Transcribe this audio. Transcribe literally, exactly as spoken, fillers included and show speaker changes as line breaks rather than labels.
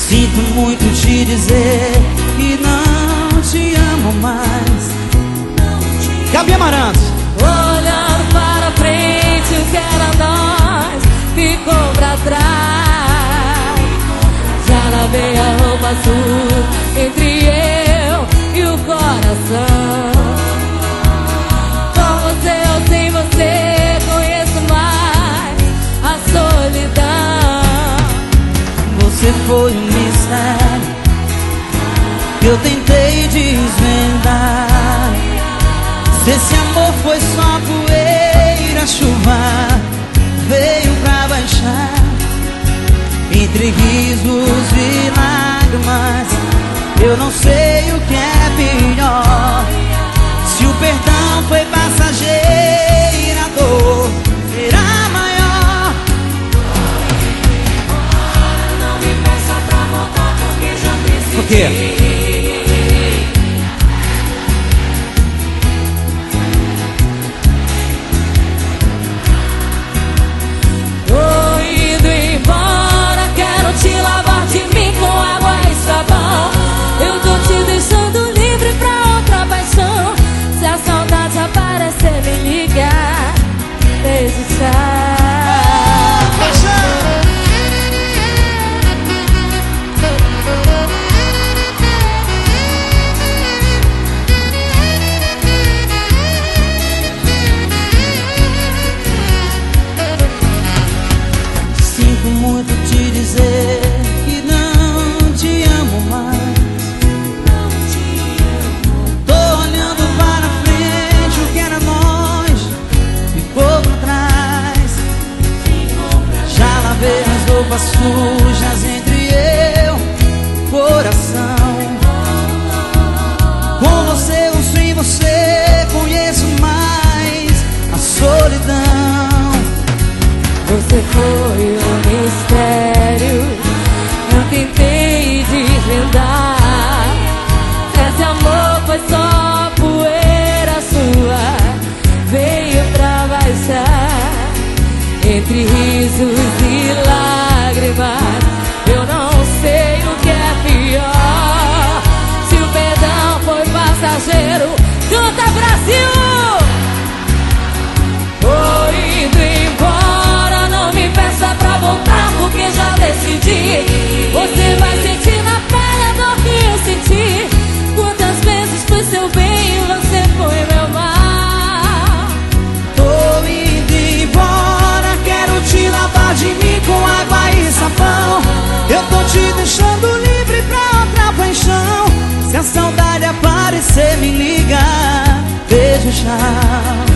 Sinto muito te dizer que não te amo mais. Gabi Amarantos.
Olhando para frente, o que era nós ficou pra trás. Já lavei a roupa suja entre eu e o coração. Com você ou sem você, conheço mais a solidão.
Você foi um mistério que eu tentei desvendar. Se esse amor foi só poeira, chuva veio pra baixar. Entre risos e lágrimas, eu não sei o que é pior. Se o perdão foi passageiro, a dor será maior.
Não me peça pra voltar, porque já decidi.
Por quê? Sinto muito te dizer que não te amo mais.
Não te amo.
Tô olhando para frente, o que era nós ficou pra trás.
Ficou pra trás.
Já lavei as roupas sujas entre eu e coração. Com você ou sem você, conheço mais a solidão.
Você foi um mistério, eu tentei desvendar. Esse amor foi só poeira sua, veio pra baixar. Entre risos e lágrimas, eu não sei o que é pior. Se o perdão foi passageiro, canta Brasil! Foi indo embora, não me peça pra voltar, porque já decidi. Você vai sentir na pele a dor que eu senti. Quantas vezes foi seu bem e você foi meu mal.
Tô indo embora, quero te lavar de mim com água e sabão. Eu tô te deixando livre pra outra paixão. Se a saudade aparecer, me liga. Beijo, tchau.